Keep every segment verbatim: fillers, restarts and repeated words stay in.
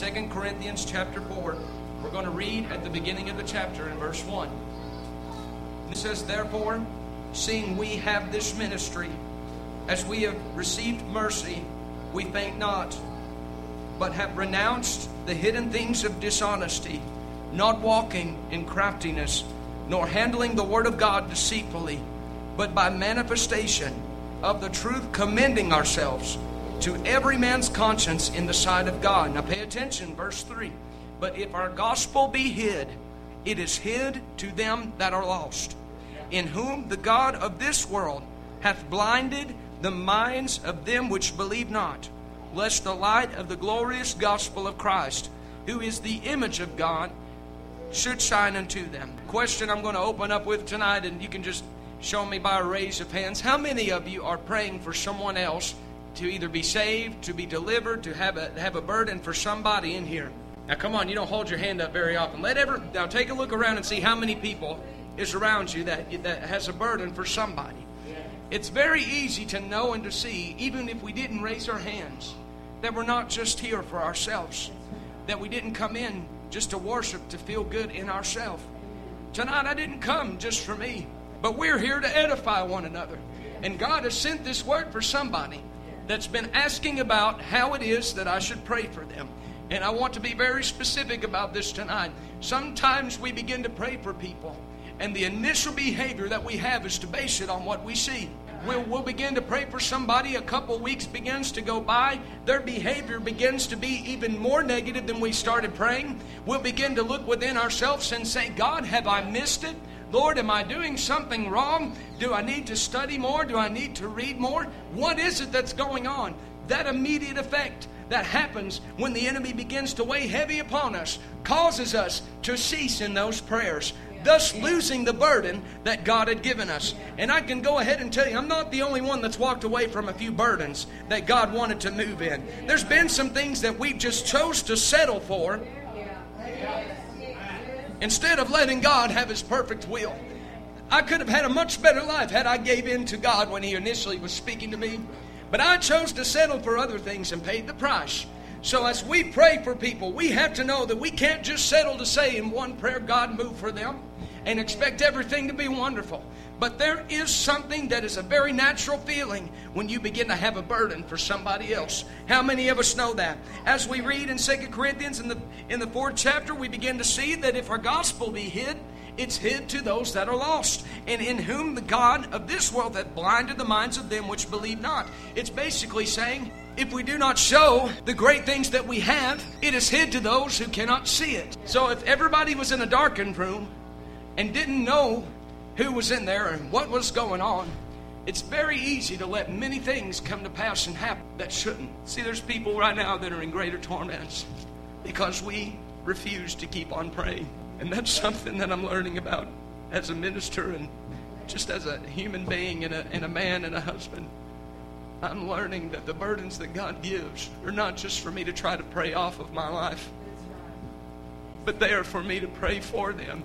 Second Corinthians chapter four. We're going to read at the beginning of the chapter in verse one. It says, "Therefore, seeing we have this ministry, as we have received mercy, we faint not, but have renounced the hidden things of dishonesty, not walking in craftiness, nor handling the word of God deceitfully, but by manifestation of the truth commending ourselves to every man's conscience in the sight of God." Now pay attention, verse three. "But if our gospel be hid, it is hid to them that are lost, in whom the God of this world hath blinded the minds of them which believe not, lest the light of the glorious gospel of Christ, who is the image of God, should shine unto them." Question I'm going to open up with tonight, and you can just show me by a raise of hands. How many of you are praying for someone else to either be saved, to be delivered, to have a have a burden for somebody in here? Now come on, you don't hold your hand up very often. Let ever now take a look around and see how many people is around you that that has a burden for somebody. It's very easy to know and to see, even if we didn't raise our hands, that we're not just here for ourselves, that we didn't come in just to worship, to feel good in ourselves. Tonight I didn't come just for me, but we're here to edify one another. And God has sent this word for somebody that's been asking about how it is that I should pray for them. And I want to be very specific about this tonight. Sometimes we begin to pray for people, and the initial behavior that we have is to base it on what we see. We'll, we'll begin to pray for somebody. A couple weeks begins to go by. Their behavior begins to be even more negative than we started praying. We'll begin to look within ourselves and say, "God, have I missed it? Lord, am I doing something wrong? Do I need to study more? Do I need to read more? What is it that's going on?" That immediate effect that happens when the enemy begins to weigh heavy upon us causes us to cease in those prayers, thus losing the burden that God had given us. And I can go ahead and tell you, I'm not the only one that's walked away from a few burdens that God wanted to move in. There's been some things that we just chose to settle for instead of letting God have His perfect will. I could have had a much better life had I gave in to God when He initially was speaking to me. But I chose to settle for other things and paid the price. So as we pray for people, we have to know that we can't just settle to say in one prayer, "God, move for them," and expect everything to be wonderful. But there is something that is a very natural feeling when you begin to have a burden for somebody else. How many of us know that? As we read in Second Corinthians in the in the fourth chapter, we begin to see that if our gospel be hid, it's hid to those that are lost, and in whom the God of this world hath blinded the minds of them which believe not. It's basically saying, if we do not show the great things that we have, it is hid to those who cannot see it. So if everybody was in a darkened room and didn't know who was in there and what was going on, it's very easy to let many things come to pass and happen that shouldn't. See, there's people right now that are in greater torments because we refuse to keep on praying. And that's something that I'm learning about as a minister and just as a human being and a, and a man and a husband. I'm learning that the burdens that God gives are not just for me to try to pray off of my life, but they are for me to pray for them.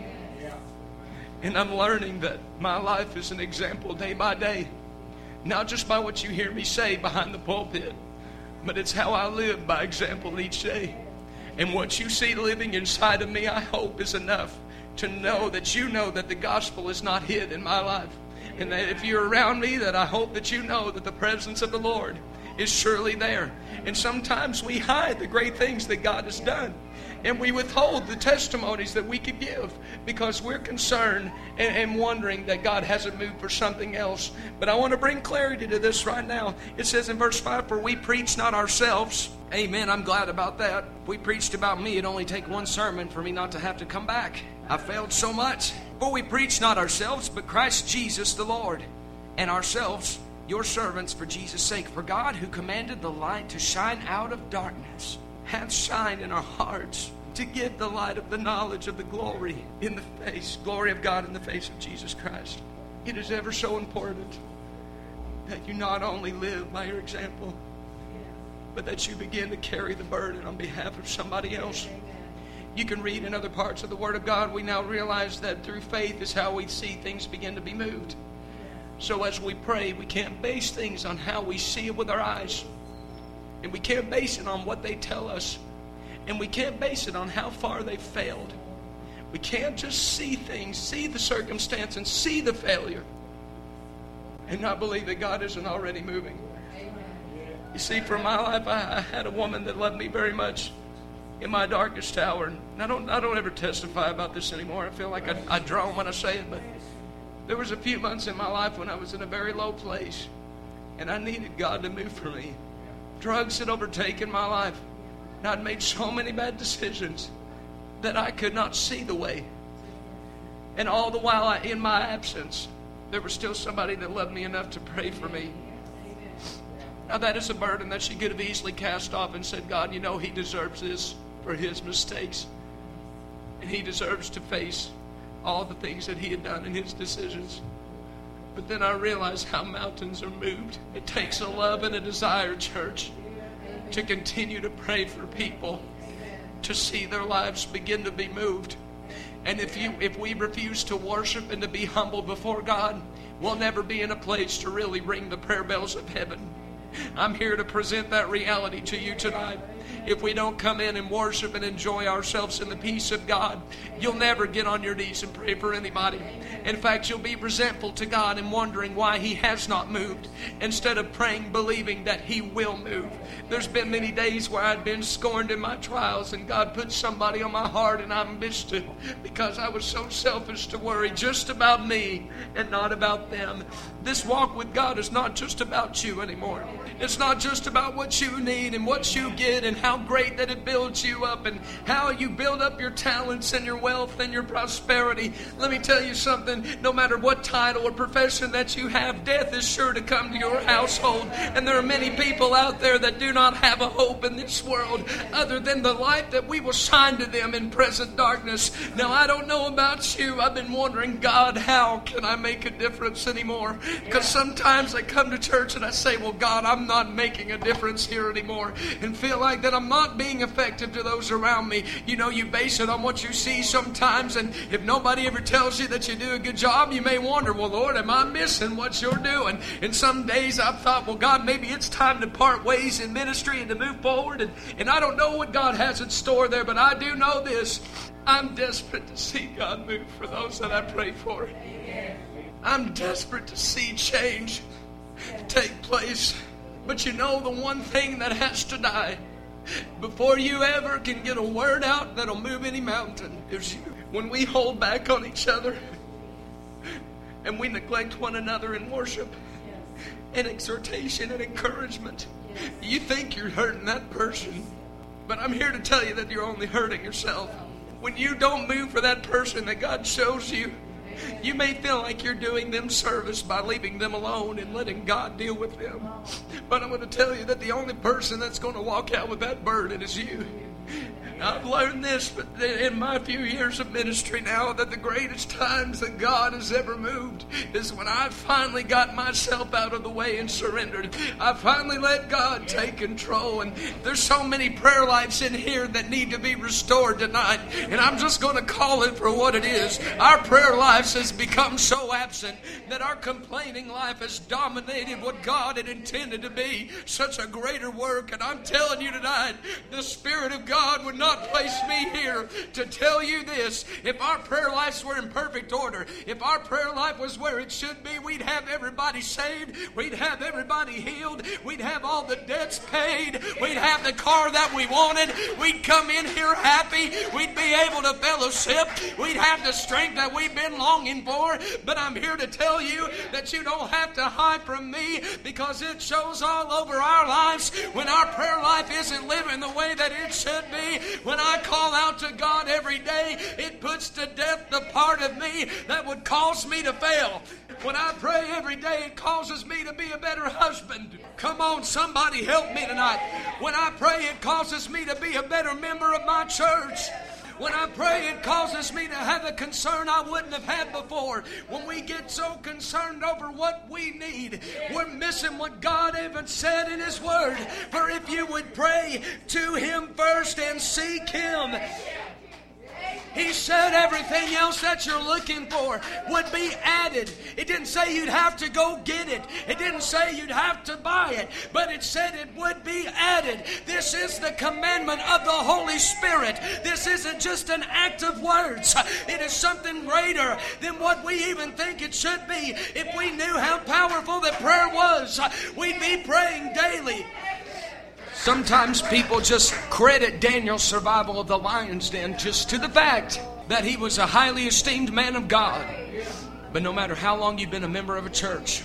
And I'm learning that my life is an example day by day, not just by what you hear me say behind the pulpit, but it's how I live by example each day. And what you see living inside of me, I hope, is enough to know that you know that the gospel is not hid in my life. And that if you're around me, that I hope that you know that the presence of the Lord is surely there. And sometimes we hide the great things that God has done. And we withhold the testimonies that we could give because we're concerned and, and wondering that God hasn't moved for something else. But I want to bring clarity to this right now. It says in verse five, "For we preach not ourselves." Amen. I'm glad about that. If we preached about me, it'd only take one sermon for me not to have to come back. I failed so much. "For we preach not ourselves, but Christ Jesus the Lord, and ourselves your servants for Jesus' sake. For God, who commanded the light to shine out of darkness, hath shined in our hearts to give the light of the knowledge of the glory in the face, glory of God in the face of Jesus Christ." It is ever so important that you not only live by your example, but that you begin to carry the burden on behalf of somebody else. You can read in other parts of the Word of God, we now realize that through faith is how we see things begin to be moved. So as we pray, we can't base things on how we see it with our eyes. And we can't base it on what they tell us. And we can't base it on how far they failed. We can't just see things, see the circumstance, and see the failure, and not believe that God isn't already moving. You see, for my life, I, I had a woman that loved me very much in my darkest hour. And I don't, I don't ever testify about this anymore. I feel like I, I drown when I say it, but there was a few months in my life when I was in a very low place, and I needed God to move for me. Drugs had overtaken my life, and I'd made so many bad decisions that I could not see the way. And all the while, I, in my absence, there was still somebody that loved me enough to pray for me. Now that is a burden that she could have easily cast off and said, God, you know, he deserves this for his mistakes. And he deserves to face all the things that he had done in his decisions. But then I realized how mountains are moved. It takes a love and a desire, church, to continue to pray for people, to see their lives begin to be moved. And if you, if we refuse to worship and to be humble before God, we'll never be in a place to really ring the prayer bells of heaven. I'm here to present that reality to you tonight. If we don't come in and worship and enjoy ourselves in the peace of God, you'll never get on your knees and pray for anybody. In fact, you'll be resentful to God and wondering why he has not moved, instead of praying, believing that he will move. There's been many days where I'd been scorned in my trials, and God put somebody on my heart, and I missed it because I was so selfish to worry just about me and not about them. This walk with God is not just about you anymore. It's not just about what you need and what you get and how great that it builds you up and how you build up your talents and your wealth and your prosperity. Let me tell you something. No matter what title or profession that you have, death is sure to come to your household. And there are many people out there that do not have a hope in this world other than the light that we will shine to them in present darkness. Now, I don't know about you. I've been wondering, God, how can I make a difference anymore? Because sometimes I come to church and I say, well, God, I'm not making a difference here anymore, and feel like that I'm not being effective to those around me. You know, you base it on what you see sometimes, and if nobody ever tells you that you do a good job, you may wonder, well, Lord, am I missing what you're doing? And some days I've thought, well, God, maybe it's time to part ways in ministry and to move forward, and, and I don't know what God has in store there, but I do know this. I'm desperate to see God move for those that I pray for. I'm desperate to see change take place. But you know, the one thing that has to die before you ever can get a word out that'll move any mountain is you. When we hold back on each other and we neglect one another in worship and exhortation and encouragement, you think you're hurting that person, but I'm here to tell you that you're only hurting yourself. When you don't move for that person that God shows you, you may feel like you're doing them service by leaving them alone and letting God deal with them. But I'm going to tell you that the only person that's going to walk out with that burden is you. I've learned this in my few years of ministry now, that the greatest times that God has ever moved is when I finally got myself out of the way and surrendered. I finally let God take control. And there's so many prayer lives in here that need to be restored tonight. And I'm just going to call it for what it is. Our prayer lives has become so absent that our complaining life has dominated what God had intended to be such a greater work. And I'm telling you tonight, the Spirit of God would not place me here to tell you this. If our prayer lives were in perfect order, if our prayer life was where it should be, we'd have everybody saved, we'd have everybody healed, we'd have all the debts paid, we'd have the car that we wanted, we'd come in here happy, we'd be able to fellowship, we'd have the strength that we've been longing for. But I'm here to tell you that you don't have to hide from me, because it shows all over our lives when our prayer life isn't living the way that it should be. When I call out to God every day, it puts to death the part of me that would cause me to fail. When I pray every day, it causes me to be a better husband. Come on, somebody help me tonight. When I pray, it causes me to be a better member of my church. When I pray, it causes me to have a concern I wouldn't have had before. When we get so concerned over what we need, we're missing what God even said in His Word. For if you would pray to Him first and seek Him, He said everything else that you're looking for would be added. It didn't say you'd have to go get it. It didn't say you'd have to buy it. But it said it would be added. This is the commandment of the Holy Spirit. This isn't just an act of words. It is something greater than what we even think it should be. If we knew how powerful that prayer was, we'd be praying daily. Sometimes people just credit Daniel's survival of the lion's den just to the fact that he was a highly esteemed man of God. But no matter how long you've been a member of a church,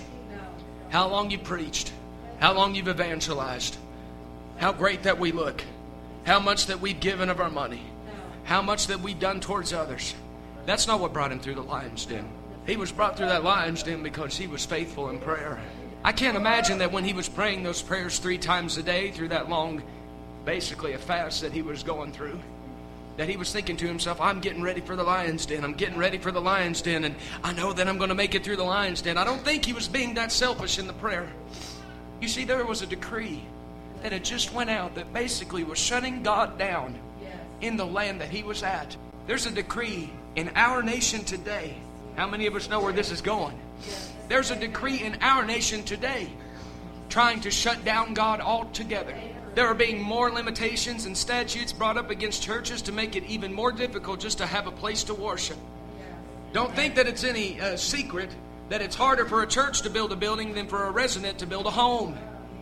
how long you've preached, how long you've evangelized, how great that we look, how much that we've given of our money, how much that we've done towards others, that's not what brought him through the lion's den. He was brought through that lion's den because he was faithful in prayer. I can't imagine that when he was praying those prayers three times a day through that long, basically a fast that he was going through, that he was thinking to himself, I'm getting ready for the lion's den. I'm getting ready for the lion's den, and I know that I'm going to make it through the lion's den. I don't think he was being that selfish in the prayer. You see, there was a decree that had just went out that basically was shutting God down in the land that he was at. There's a decree in our nation today. How many of us know where this is going? There's a decree in our nation today trying to shut down God altogether. There are being more limitations and statutes brought up against churches to make it even more difficult just to have a place to worship. Don't think that it's any uh, secret that it's harder for a church to build a building than for a resident to build a home.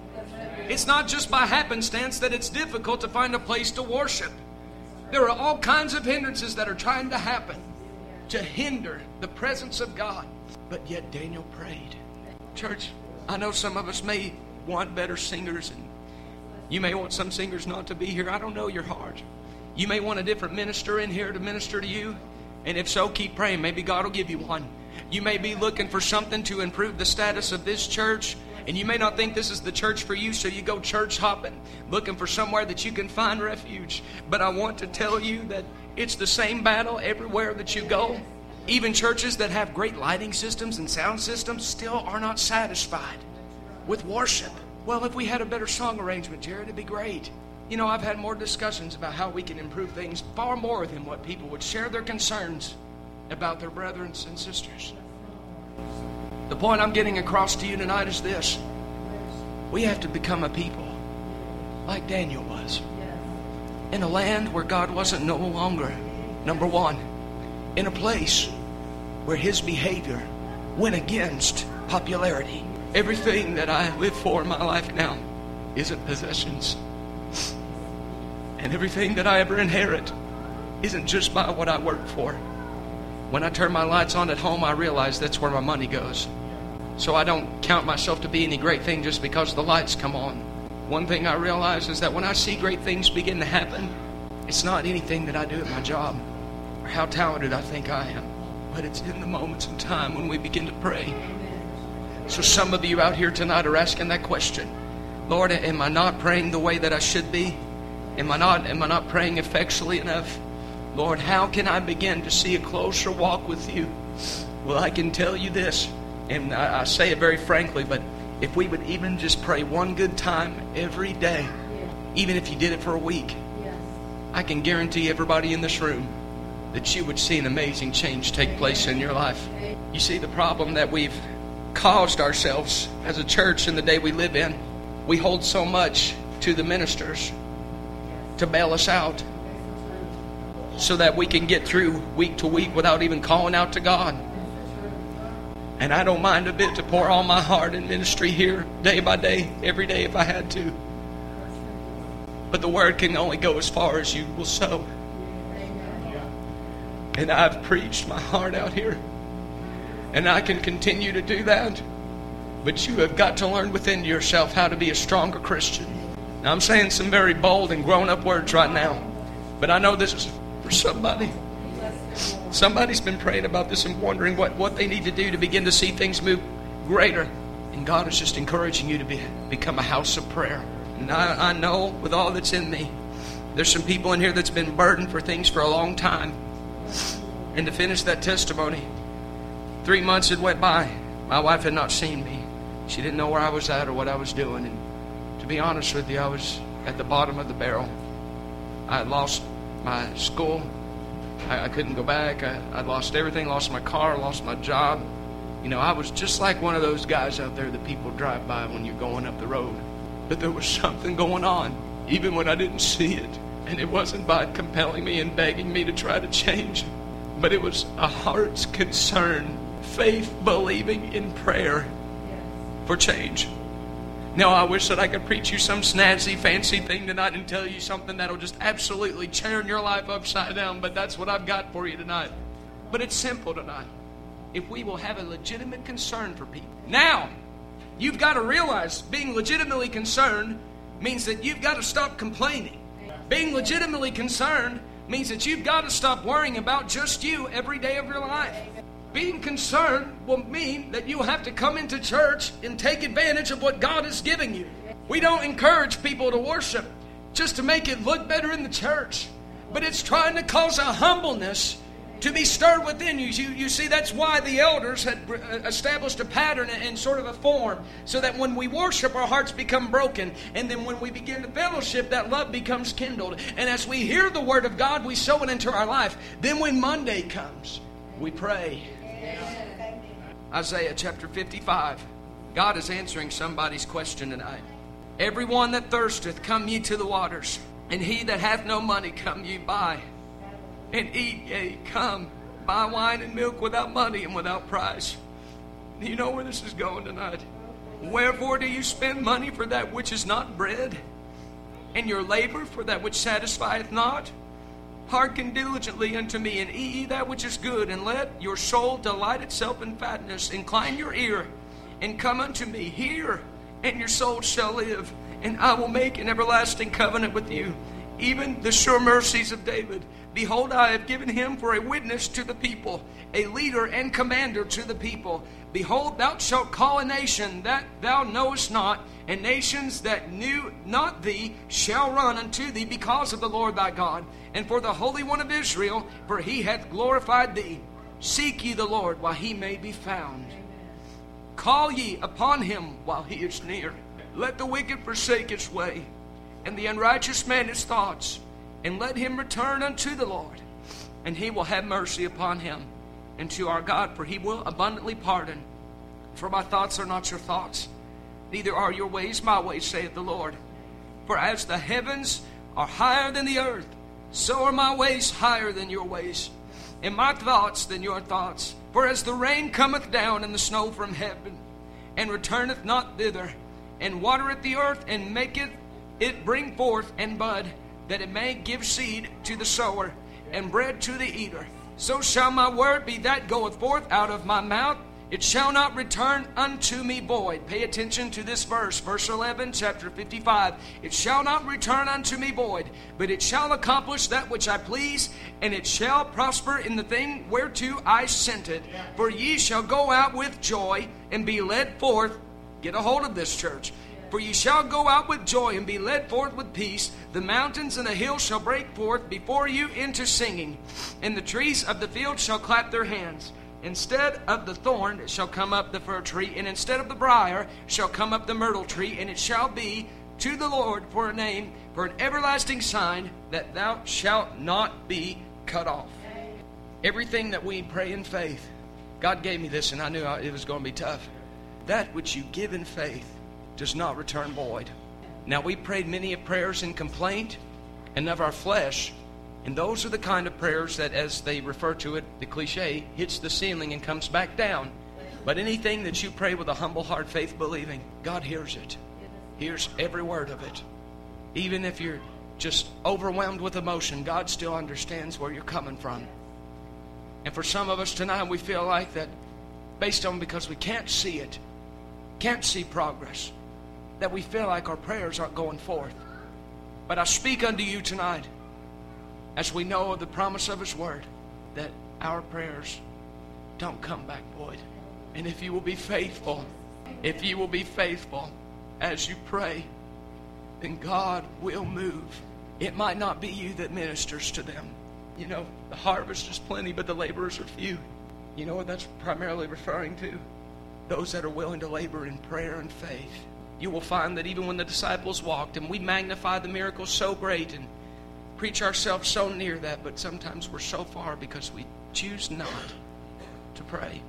It's not just by happenstance that it's difficult to find a place to worship. There are all kinds of hindrances that are trying to happen to hinder the presence of God. But yet Daniel prayed. Church, I know some of us may want better singers, and you may want some singers not to be here. I don't know your heart. You may want a different minister in here to minister to you. And if so, keep praying. Maybe God will give you one. You may be looking for something to improve the status of this church, and you may not think this is the church for you, so you go church hopping, looking for somewhere that you can find refuge. But I want to tell you that it's the same battle everywhere that you go. Even churches that have great lighting systems and sound systems still are not satisfied with worship. Well, if we had a better song arrangement, Jared, it'd be great. You know, I've had more discussions about how we can improve things far more than what people would share their concerns about their brethren and sisters. The point I'm getting across to you tonight is this. We have to become a people like Daniel was. In a land where God wasn't no longer number one. In a place where his behavior went against popularity. Everything that I live for in my life now isn't possessions. And everything that I ever inherit isn't just by what I work for. When I turn my lights on at home, I realize that's where my money goes. So I don't count myself to be any great thing just because the lights come on. One thing I realize is that when I see great things begin to happen, it's not anything that I do at my job or how talented I think I am, but it's in the moments in time when we begin to pray. So some of you out here tonight are asking that question. Lord, am I not praying the way that I should be? Am I not, am I not praying effectually enough? Lord, how can I begin to see a closer walk with you? Well, I can tell you this, and I, I say it very frankly, but if we would even just pray one good time every day, even if you did it for a week, I can guarantee everybody in this room that you would see an amazing change take place in your life. You see, the problem that we've caused ourselves as a church in the day we live in, we hold so much to the ministers to bail us out so that we can get through week to week without even calling out to God. And I don't mind a bit to pour all my heart in ministry here day by day, every day if I had to. But the word can only go as far as you will sow. And I've preached my heart out here. And I can continue to do that. But you have got to learn within yourself how to be a stronger Christian. Now I'm saying some very bold and grown-up words right now. But I know this is for somebody. Somebody's been praying about this and wondering what, what they need to do to begin to see things move greater. And God is just encouraging you to be, become a house of prayer. And I, I know with all that's in me, there's some people in here that's been burdened for things for a long time. And to finish that testimony, three months had went by. My wife had not seen me. She didn't know where I was at or what I was doing. And to be honest with you, I was at the bottom of the barrel. I had lost my school. I, I couldn't go back. I, I'd lost everything, lost my car, lost my job. You know, I was just like one of those guys out there that people drive by when you're going up the road. But there was something going on, even when I didn't see it. And it wasn't by compelling me and begging me to try to change, but it was a heart's concern, faith believing in prayer for change. Now, I wish that I could preach you some snazzy, fancy thing tonight and tell you something that'll just absolutely turn your life upside down, but that's what I've got for you tonight. But it's simple tonight. If we will have a legitimate concern for people. Now, you've got to realize being legitimately concerned means that you've got to stop complaining. Being legitimately concerned means that you've got to stop worrying about just you every day of your life. Being concerned will mean that you have to come into church and take advantage of what God is giving you. We don't encourage people to worship just to make it look better in the church, but it's trying to cause a humbleness to be stirred within you. You, you see, that's why the elders had established a pattern and sort of a form, so that when we worship, our hearts become broken, and then when we begin to fellowship, that love becomes kindled. And as we hear the Word of God, we sow it into our life. Then when Monday comes, we pray. Isaiah chapter fifty-five. God is answering somebody's question tonight. Everyone that thirsteth, come ye to the waters, and he that hath no money, come ye buy and eat. Yea, come, buy wine and milk without money and without price. Do you know where this is going tonight? Wherefore do you spend money for that which is not bread, and your labor for that which satisfieth not? Hearken diligently unto me, and eat ye that which is good, and let your soul delight itself in fatness. Incline your ear, and come unto me. Hear, and your soul shall live, and I will make an everlasting covenant with you, even the sure mercies of David. Behold, I have given him for a witness to the people, a leader and commander to the people. Behold, thou shalt call a nation that thou knowest not, and nations that knew not thee shall run unto thee because of the Lord thy God, and for the Holy One of Israel, for he hath glorified thee. Seek ye the Lord while he may be found. Call ye upon him while he is near. Let the wicked forsake his way, and the unrighteous man his thoughts, and let him return unto the Lord, and he will have mercy upon him, and to our God, for he will abundantly pardon. For my thoughts are not your thoughts, neither are your ways my ways, saith the Lord. For as the heavens are higher than the earth, so are my ways higher than your ways, and my thoughts than your thoughts. For as the rain cometh down and the snow from heaven, and returneth not thither, and watereth the earth, and maketh it bring forth and bud, that it may give seed to the sower, and bread to the eater, so shall my word be that goeth forth out of my mouth. It shall not return unto me void. Pay attention to this verse, verse eleven, chapter fifty-five. It shall not return unto me void, but it shall accomplish that which I please, and it shall prosper in the thing whereto I sent it. For ye shall go out with joy and be led forth. Get a hold of this, church. For ye shall go out with joy and be led forth with peace. The mountains and the hills shall break forth before you into singing, and the trees of the field shall clap their hands. Instead of the thorn shall come up the fir tree, and instead of the briar shall come up the myrtle tree, and it shall be to the Lord for a name, for an everlasting sign, that thou shalt not be cut off. Everything that we pray in faith, God gave me this, and I knew it was going to be tough. That which you give in faith does not return void. Now, we prayed many of prayers in complaint and of our flesh, and those are the kind of prayers that, as they refer to it, the cliche, hits the ceiling and comes back down. But anything that you pray with a humble heart, faith believing, God hears it. Hears every word of it. Even if you're just overwhelmed with emotion, God still understands where you're coming from. And for some of us tonight, we feel like that based on because we can't see it, can't see progress, that we feel like our prayers aren't going forth. But I speak unto you tonight, as we know of the promise of His Word, that our prayers don't come back void. And if you will be faithful, if you will be faithful as you pray, then God will move. It might not be you that ministers to them. You know, the harvest is plenty, but the laborers are few. You know what that's primarily referring to? Those that are willing to labor in prayer and faith. You will find that even when the disciples walked, and we magnify the miracles so great, and preach ourselves so near that, but sometimes we're so far because we choose not to pray.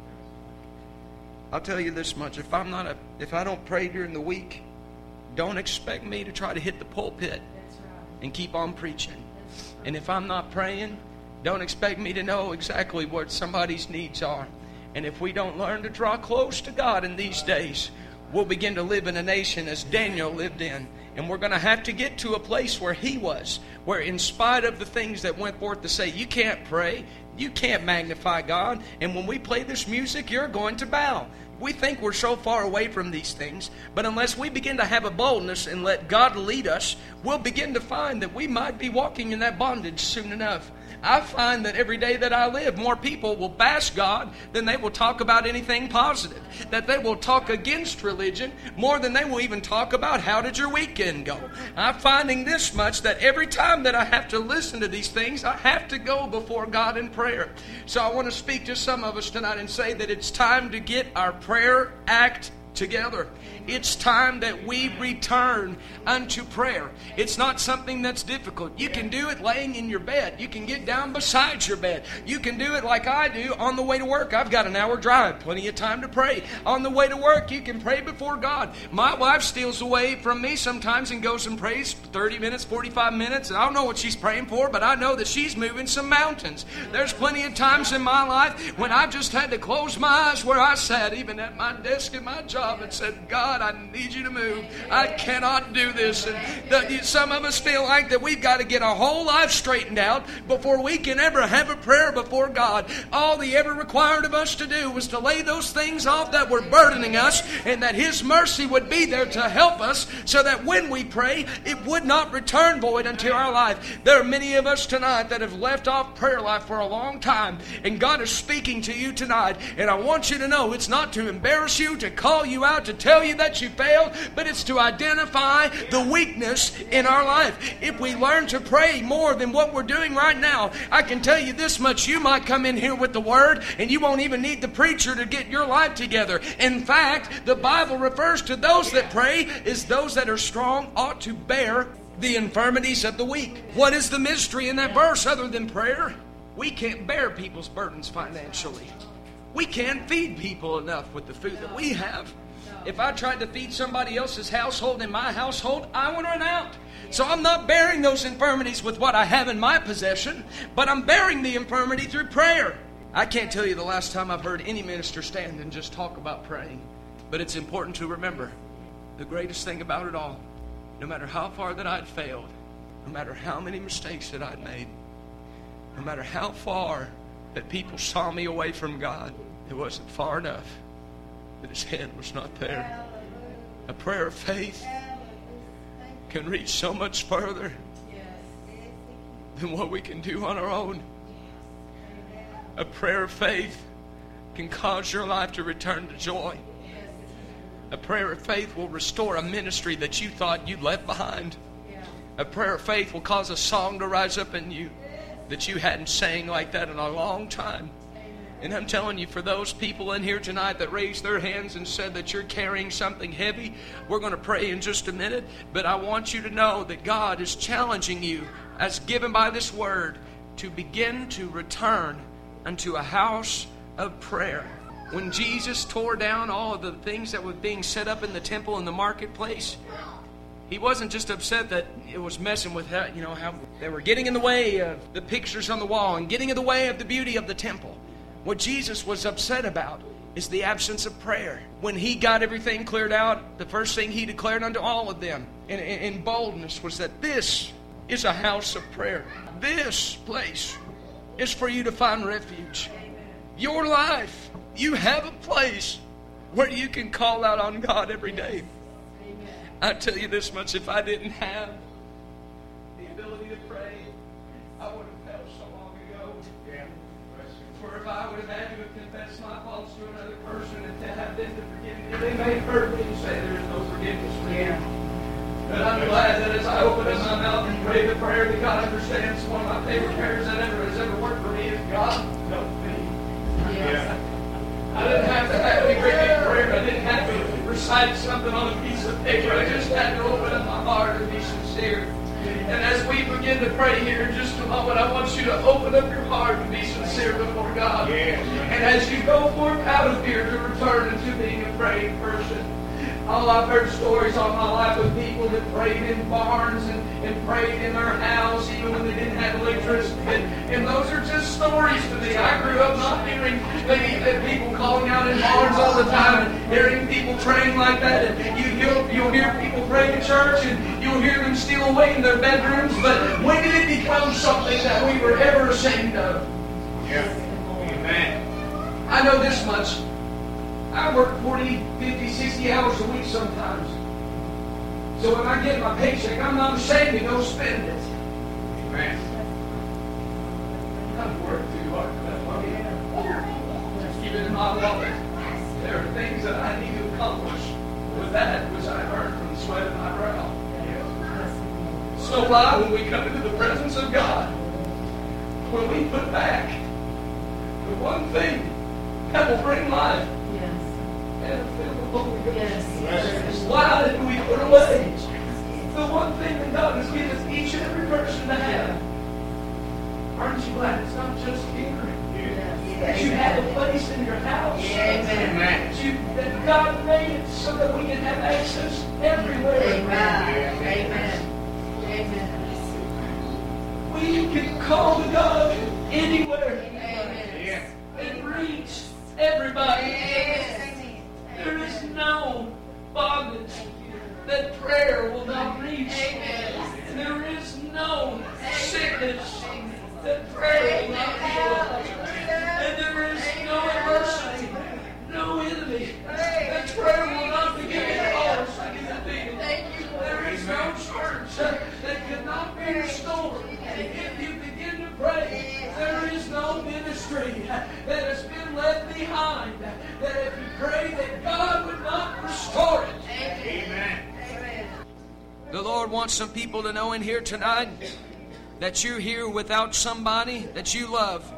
I'll tell you this much. If I'm not a, if I don't pray during the week, don't expect me to try to hit the pulpit and keep on preaching. And if I'm not praying, don't expect me to know exactly what somebody's needs are. And if we don't learn to draw close to God in these days, we'll begin to live in a nation as Daniel lived in. And we're going to have to get to a place where he was, where in spite of the things that went forth to say, you can't pray, you can't magnify God, and when we play this music, you're going to bow. We think we're so far away from these things, but unless we begin to have a boldness and let God lead us, we'll begin to find that we might be walking in that bondage soon enough. I find that every day that I live, more people will bash God than they will talk about anything positive. That they will talk against religion more than they will even talk about how did your weekend go. I'm finding this much, that every time that I have to listen to these things, I have to go before God in prayer. So I want to speak to some of us tonight and say that it's time to get our prayer act together. It's time that we return unto prayer. It's not something that's difficult. You can do it laying in your bed. You can get down beside your bed. You can do it like I do on the way to work. I've got an hour drive, plenty of time to pray. On the way to work, you can pray before God. My wife steals away from me sometimes and goes and prays thirty minutes, forty-five minutes. And I don't know what she's praying for, but I know that she's moving some mountains. There's plenty of times in my life when I've just had to close my eyes where I sat, even at my desk at my job, and said, God, I need you to move. I cannot do this. And the, some of us feel like that we've got to get our whole life straightened out before we can ever have a prayer before God. All He ever required of us to do was to lay those things off that were burdening us, and that His mercy would be there to help us, so that when we pray, it would not return void unto our life. There are many of us tonight that have left off prayer life for a long time, and God is speaking to you tonight. And I want you to know it's not to embarrass you, to call you out, to tell you that you failed, but it's to identify the weakness in our life. If we learn to pray more than what we're doing right now, I can tell you this much: you might come in here with the Word and you won't even need the preacher to get your life together. In fact, the Bible refers to those that pray as those that are strong ought to bear the infirmities of the weak. What is the mystery in that verse other than prayer? We can't bear people's burdens financially. We can't feed people enough with the food that we have. If I tried to feed somebody else's household in my household, I would run out. So I'm not bearing those infirmities with what I have in my possession, but I'm bearing the infirmity through prayer. I can't tell you the last time I've heard any minister stand and just talk about praying. But it's important to remember the greatest thing about it all, no matter how far that I'd failed, no matter how many mistakes that I'd made, no matter how far that people saw me away from God, it wasn't far enough that His hand was not there. A prayer of faith can reach so much further than what we can do on our own. A prayer of faith can cause your life to return to joy. A prayer of faith will restore a ministry that you thought you left behind. A prayer of faith will cause a song to rise up in you that you hadn't sang like that in a long time. And I'm telling you, for those people in here tonight that raised their hands and said that you're carrying something heavy, we're going to pray in just a minute. But I want you to know that God is challenging you, as given by this word, to begin to return unto a house of prayer. When Jesus tore down all of the things that were being set up in the temple and the marketplace, He wasn't just upset that it was messing with how, you know, how they were getting in the way of the pictures on the wall and getting in the way of the beauty of the temple. What Jesus was upset about is the absence of prayer. When He got everything cleared out, the first thing He declared unto all of them in, in, in boldness was that this is a house of prayer. This place is for you to find refuge. Your life, you have a place where you can call out on God every day. I tell you this much: if I didn't have the ability to pray, I would have failed so long ago. Yeah. For if I would have had to have confessed my faults to another person and to have them to forgive me, they may have heard me say there is no forgiveness for you. But I'm glad that as I open up my mouth and pray the prayer that God understands, one of my favorite prayers that ever has ever worked for me is, God, help me. Yeah. I didn't have to have a great big prayer. I didn't have to recite something on a piece of paper. I just had to open up my heart and be sincere. And as we begin to pray here in just a moment, I want you to open up your heart and be sincere before God. And as you go forth out of here to return into being a praying person. Oh, I've heard stories all my life of people that prayed in barns and, and prayed in their house even when they didn't have electricity. And, and those are just stories to me. I grew up not hearing maybe people calling out in barns all the time and hearing people praying like that. And you, you'll, you'll hear people pray in church and you'll hear them steal away in their bedrooms. But when did it become something that we were ever ashamed of? Yeah. Amen. I know this much. I work forty, fifty, sixty hours a week sometimes. So when I get my paycheck, I'm not ashamed to go spend it. Amen. I've worked too hard for that money. Just keep it in my wallet. There are things that I need to accomplish with that which I earned from the sweat of my brow. So why, when we come into the presence of God, when we put back the one thing that will bring life, Yes. why did we put away the one thing that God has given each and every person to have? Aren't you glad it's not just here? Yes. That you have a place in your house. Yes. That, you, that God made it so that we can have access everywhere. Amen. Amen. Amen. We can call to God anywhere. Amen. And reach everybody. Yes. There is no bondage that prayer will not reach. Amen. And there is no sickness that prayer will not heal. And there is no adversity, no enemy that prayer will not begin to cause to be defeated. There is no church that cannot be restored if you begin to pray. There is no ministry that has been left behind that if you pray that God would not restore it. Amen. The Lord wants some people to know in here tonight that you're here without somebody that you love.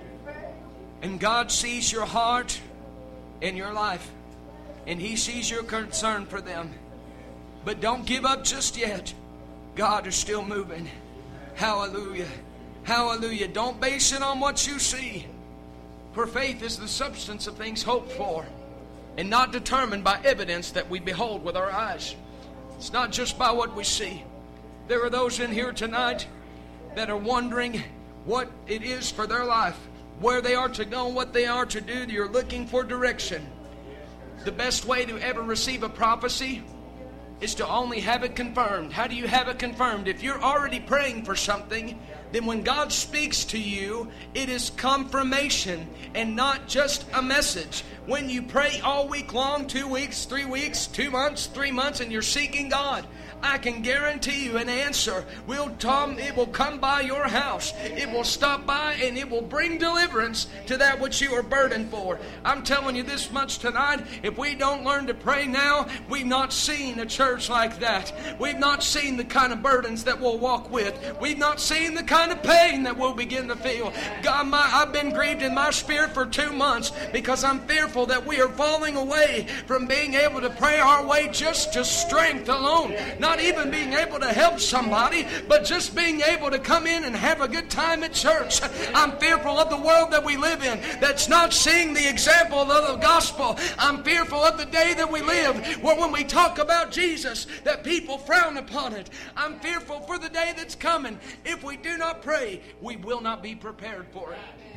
And God sees your heart and your life. And He sees your concern for them. But don't give up just yet. God is still moving. Hallelujah. Hallelujah. Don't base it on what you see. For faith is the substance of things hoped for, and not determined by evidence that we behold with our eyes. It's not just by what we see. There are those in here tonight that are wondering what it is for their life, where they are to go, what they are to do. You're looking for direction. The best way to ever receive a prophecy is to only have it confirmed. How do you have it confirmed? If you're already praying for something, then when God speaks to you, it is confirmation and not just a message. When you pray all week long, two weeks, three weeks, two months, three months, and you're seeking God, I can guarantee you an answer will come. It will come by your house. It will stop by and it will bring deliverance to that which you are burdened for. I'm telling you this much tonight. If we don't learn to pray now, we've not seen a church like that. We've not seen the kind of burdens that we'll walk with. We've not seen the kind of pain that we'll begin to feel. God, my, I've been grieved in my spirit for two months because I'm fearful that we are falling away from being able to pray our way just to strength alone. Not even being able to help somebody, but just being able to come in and have a good time at church. I'm fearful of the world that we live in that's not seeing the example of the gospel. I'm fearful of the day that we live where when we talk about Jesus that people frown upon it. I'm fearful for the day that's coming. If we do not pray, we will not be prepared for it.